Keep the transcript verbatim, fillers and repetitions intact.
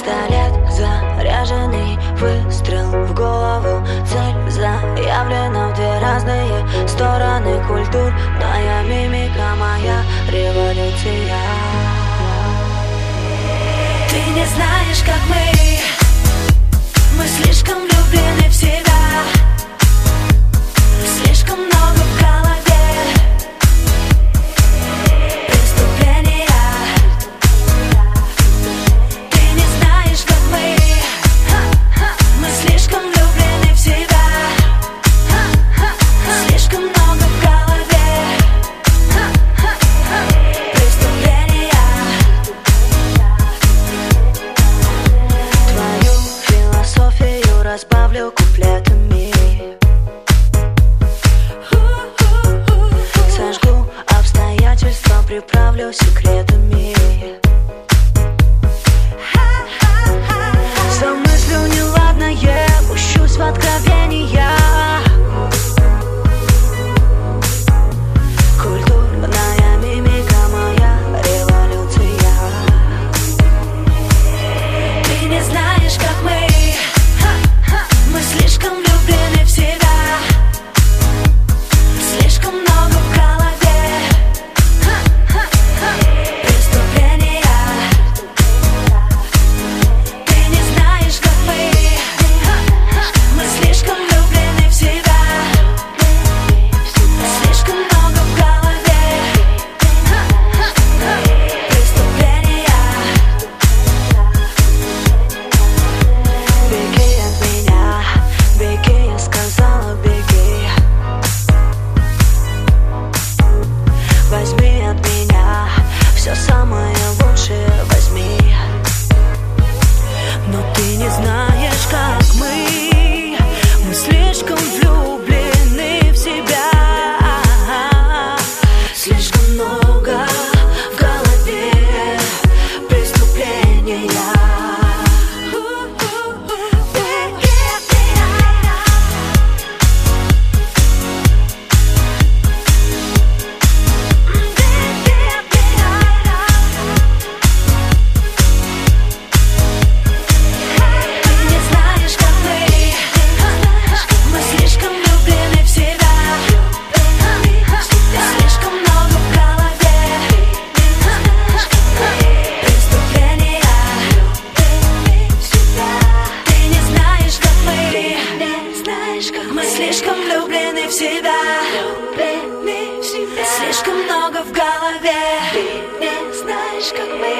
Пистолет заряженный, выстрел в голову. Цель заявлена в две разные стороны культур. Моя мимика, моя революция. Ты не знаешь, как мы, мы слишком влюблены в себя. Слишком много в голове преступления. Ты не знаешь, как мы, мы слишком влюблены в себя. Слишком много в голове преступления. Твою философию разбавлю куплетами. Сожгу обстоятельства, приправлю секретами. Замыслю неладное, пущусь в откровения. Культурная мимика, моя революция. Ты не знаешь, как мы, мы слишком влюблены в себя. Слишком много в голове преступления. Ты не знаешь, как мы, мы слишком влюблены в себя. Слишком много в голове преступления. Беги от меня, беги, я сказала, беги. Возьми от меня все самое лучшее, возьми. Но ты не знаешь, как мы, мы слишком влюблены в себя. Слишком много в голове преступления. Мы слишком влюблены в себя. Слишком много в голове. Ты не знаешь, как мы.